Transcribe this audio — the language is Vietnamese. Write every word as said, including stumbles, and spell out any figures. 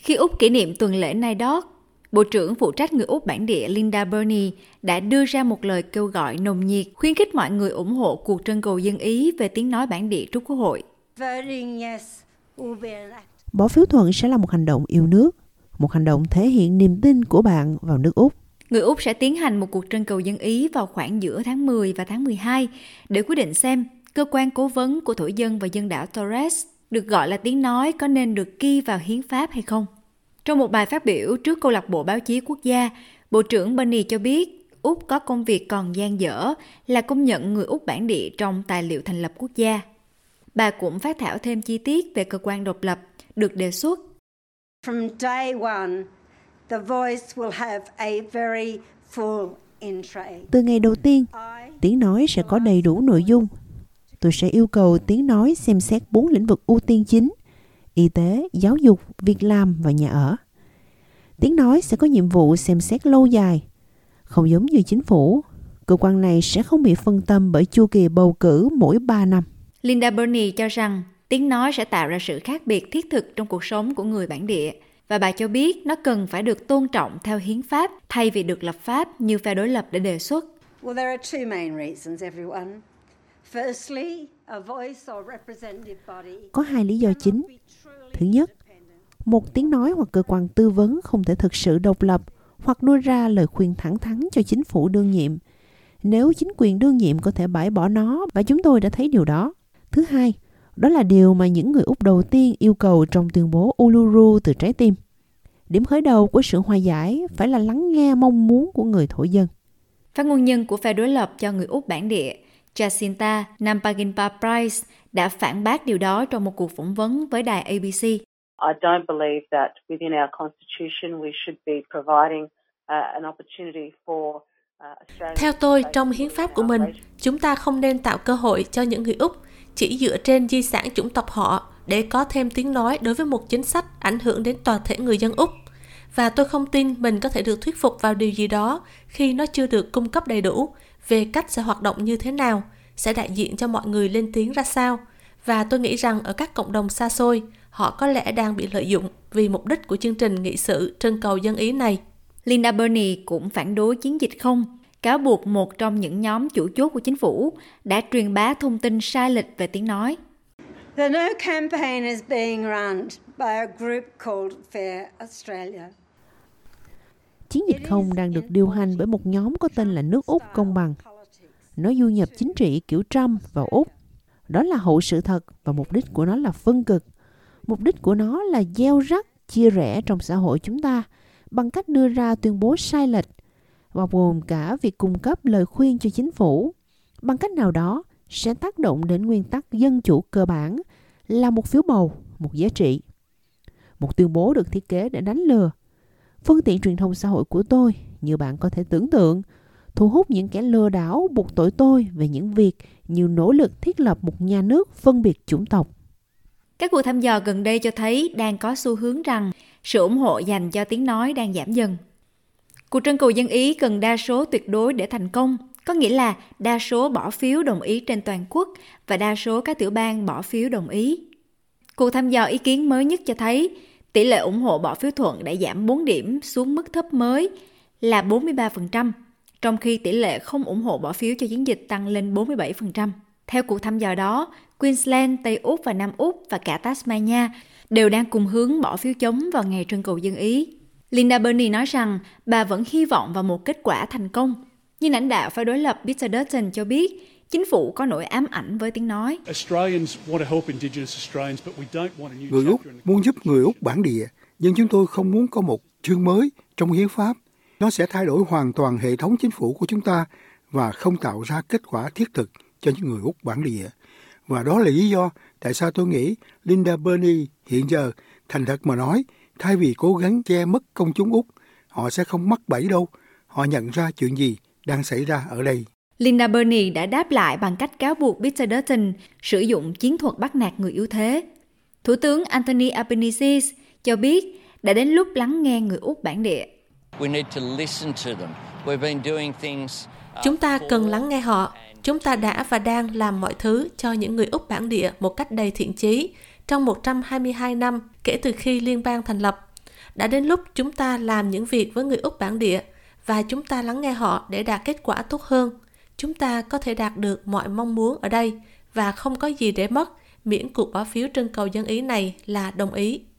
Khi Úc kỷ niệm tuần lễ Naidoc, Bộ trưởng phụ trách người Úc bản địa Linda Burney đã đưa ra một lời kêu gọi nồng nhiệt, khuyến khích mọi người ủng hộ cuộc trưng cầu dân Ý về tiếng nói bản địa trước Quốc hội. Bỏ phiếu thuận sẽ là một hành động yêu nước, một hành động thể hiện niềm tin của bạn vào nước Úc. Người Úc sẽ tiến hành một cuộc trưng cầu dân Ý vào khoảng giữa tháng mười và tháng mười hai để quyết định xem cơ quan cố vấn của thổ dân và dân đảo Torres, được gọi là tiếng nói, có nên được ghi vào hiến pháp hay không. Trong một bài phát biểu trước câu lạc bộ báo chí quốc gia, Bộ trưởng Burney cho biết Úc có công việc còn dang dở là công nhận người Úc bản địa trong tài liệu thành lập quốc gia. Bà cũng phát thảo thêm chi tiết về cơ quan độc lập được đề xuất. From day one, the voice will have a very full in-tray. Từ ngày đầu tiên, tiếng nói sẽ có đầy đủ nội dung. Tôi sẽ yêu cầu tiếng nói xem xét bốn lĩnh vực ưu tiên chính: y tế, giáo dục, việc làm và nhà ở. Tiếng nói sẽ có nhiệm vụ xem xét lâu dài. Không giống như chính phủ, cơ quan này sẽ không bị phân tâm bởi chu kỳ bầu cử mỗi ba năm. Linda Burney cho rằng tiếng nói sẽ tạo ra sự khác biệt thiết thực trong cuộc sống của người bản địa, và bà cho biết nó cần phải được tôn trọng theo hiến pháp thay vì được lập pháp như phe đối lập đã đề xuất. Well, there are two main reasons, everyone. Firstly, a voice or representative body. Có hai lý do chính. Thứ nhất, một tiếng nói hoặc cơ quan tư vấn không thể thực sự độc lập hoặc đưa ra lời khuyên thẳng thắn cho chính phủ đương nhiệm, nếu chính quyền đương nhiệm có thể bãi bỏ nó, và chúng tôi đã thấy điều đó. Thứ hai, đó là điều mà những người Úc đầu tiên yêu cầu trong tuyên bố Uluru từ trái tim. Điểm khởi đầu của sự hòa giải phải là lắng nghe mong muốn của người thổ dân. Phát ngôn nhân của phe đối lập cho người Úc bản địa, Jacinta Nampijinpa-Price, đã phản bác điều đó trong một cuộc phỏng vấn với đài A B C. I don't believe that within our constitution we should be providing uh, an opportunity for Theo tôi, trong hiến pháp của mình, chúng ta không nên tạo cơ hội cho những người Úc chỉ dựa trên di sản chủng tộc họ để có thêm tiếng nói đối với một chính sách ảnh hưởng đến toàn thể người dân Úc. Và tôi không tin mình có thể được thuyết phục vào điều gì đó khi nó chưa được cung cấp đầy đủ về cách sẽ hoạt động như thế nào, sẽ đại diện cho mọi người lên tiếng ra sao. Và tôi nghĩ rằng ở các cộng đồng xa xôi, họ có lẽ đang bị lợi dụng vì mục đích của chương trình nghị sự trưng cầu dân Ý này. Linda Burney cũng phản đối chiến dịch không, cáo buộc một trong những nhóm chủ chốt của chính phủ đã truyền bá thông tin sai lệch về tiếng nói. The No campaign is being run by a group called Fair Australia. Chiến dịch không đang được điều hành bởi một nhóm có tên là Nước Úc Công Bằng. Nó du nhập chính trị kiểu Trump vào Úc. Đó là hậu sự thật và mục đích của nó là phân cực. Mục đích của nó là gieo rắc, chia rẽ trong xã hội chúng ta bằng cách đưa ra tuyên bố sai lệch, bao gồm cả việc cung cấp lời khuyên cho chính phủ, bằng cách nào đó sẽ tác động đến nguyên tắc dân chủ cơ bản là một phiếu bầu, một giá trị. Một tuyên bố được thiết kế để đánh lừa. Phương tiện truyền thông xã hội của tôi, như bạn có thể tưởng tượng, thu hút những kẻ lừa đảo buộc tội tôi về những việc như nỗ lực thiết lập một nhà nước phân biệt chủng tộc. Các cuộc thăm dò gần đây cho thấy đang có xu hướng rằng sự ủng hộ dành cho tiếng nói đang giảm dần. Cuộc trưng cầu dân Ý cần đa số tuyệt đối để thành công, có nghĩa là đa số bỏ phiếu đồng ý trên toàn quốc và đa số các tiểu bang bỏ phiếu đồng ý. Cuộc thăm dò ý kiến mới nhất cho thấy tỷ lệ ủng hộ bỏ phiếu thuận đã giảm bốn điểm xuống mức thấp mới là bốn mươi ba phần trăm, trong khi tỷ lệ không ủng hộ bỏ phiếu cho chiến dịch tăng lên bốn mươi bảy phần trăm. Theo cuộc thăm dò đó, Queensland, Tây Úc và Nam Úc và cả Tasmania đều đang cùng hướng bỏ phiếu chống vào ngày trưng cầu dân Ý. Linda Burney nói rằng bà vẫn hy vọng vào một kết quả thành công. Nhưng lãnh đạo phe đối lập Peter Dutton cho biết chính phủ có nỗi ám ảnh với tiếng nói. Người Úc muốn giúp người Úc bản địa, nhưng chúng tôi không muốn có một chương mới trong hiến pháp. Nó sẽ thay đổi hoàn toàn hệ thống chính phủ của chúng ta và không tạo ra kết quả thiết thực cho những người Úc bản địa. Và đó là lý do tại sao tôi nghĩ Linda Burney hiện giờ, thành thật mà nói, thay vì cố gắng che mất công chúng Úc, họ sẽ không mắc bẫy đâu. Họ nhận ra chuyện gì đang xảy ra ở đây. Linda Burney đã đáp lại bằng cách cáo buộc Peter Dutton sử dụng chiến thuật bắt nạt người yếu thế. Thủ tướng Anthony Albanese cho biết đã đến lúc lắng nghe người Úc bản địa. Chúng ta cần lắng nghe họ. Chúng ta đã và đang làm mọi thứ cho những người Úc bản địa một cách đầy thiện chí trong một trăm hai mươi hai năm kể từ khi liên bang thành lập. Đã đến lúc chúng ta làm những việc với người Úc bản địa và chúng ta lắng nghe họ để đạt kết quả tốt hơn. Chúng ta có thể đạt được mọi mong muốn ở đây và không có gì để mất, miễn cuộc bỏ phiếu trưng cầu dân ý này là đồng ý.